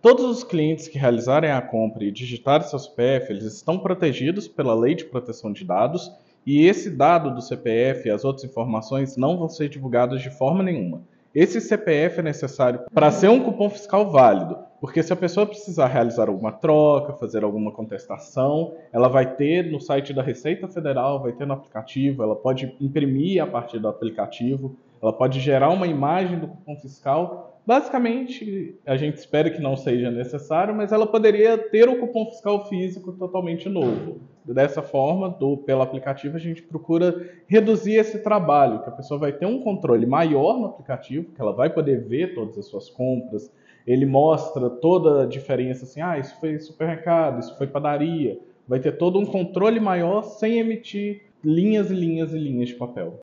Todos os clientes que realizarem a compra e digitarem seu CPF, eles estão protegidos pela Lei de Proteção de Dados e esse dado do CPF e as outras informações não vão ser divulgadas de forma nenhuma. Esse CPF é necessário para ser um cupom fiscal válido, porque se a pessoa precisar realizar alguma troca, fazer alguma contestação, ela vai ter no site da Receita Federal, vai ter no aplicativo, ela pode imprimir a partir do aplicativo, ela pode gerar uma imagem do cupom fiscal. Basicamente, a gente espera que não seja necessário, mas ela poderia ter o cupom fiscal físico totalmente novo. Dessa forma, pelo aplicativo, a gente procura reduzir esse trabalho, que a pessoa vai ter um controle maior no aplicativo, que ela vai poder ver todas as suas compras, ele mostra toda a diferença, assim, isso foi supermercado, isso foi padaria, vai ter todo um controle maior sem emitir linhas e linhas e linhas de papel.